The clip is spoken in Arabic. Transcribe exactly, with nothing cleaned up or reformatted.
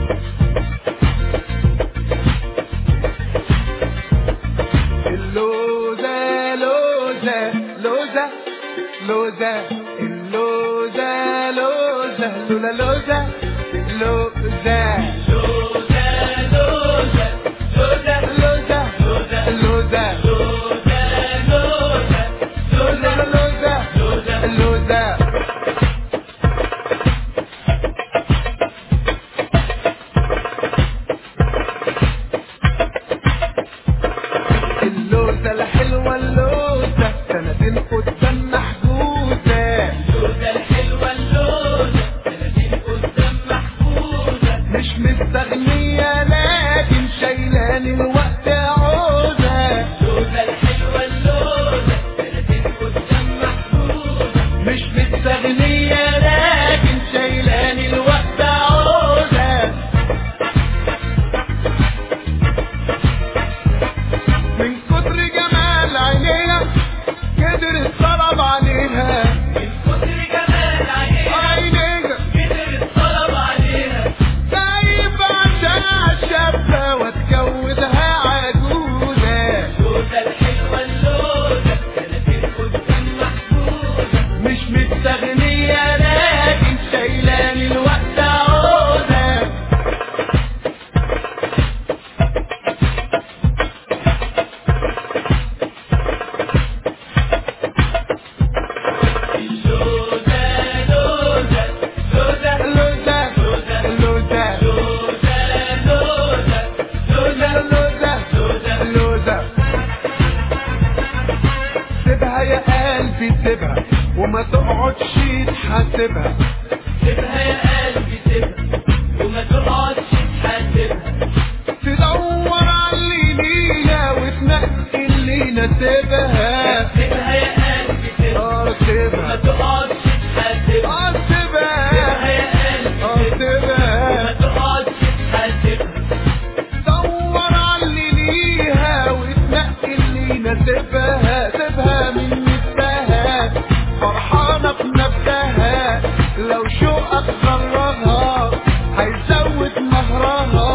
اللوزة لوزة لوزة لوزة اللوزة لوزة لولا لوزة لوزة اللوزة الحلوة اللوزة سنتين قدام محجوزة. اللوزة الحلوة اللوزة سنتين قدام محجوزة. مش مستغنية لكن شايلاني الوقت عوزة. اللوزة الحلوة اللوزة سنتين قدام محجوزة. مش مستغنية لكن شايلاني الوقت عوزة. من كتر جمال عينيها قدر الطلب عليها. من كتر جمال عينيها قدر الطلب عليها. سايب عشان شابة واتجوزها عجوزة. اللوزة الحلوة اللوزة سنتين قدام محجوزة. مش مستغنية لكن شايلاني الوقت عوزة. سيبها يا قلبي سيبها وما تقعدش تحاسبها. سيبها يا قلبي سيبها وما تقعدش تحاسبها. تدور على اللي ليها وتنقي اللي يناسبها. سيبها يا قلبي سيبها سيبها وما تقعدش تحاسبها. سيبها سيبها يا قلبي سيبها وما تقعدش تحاسبها. دور على اللي ليها وتنقي اللي يناسبها. سيبها من نفسها فرحانة بنفسها. لو شوقك غرها هيزود مهرها.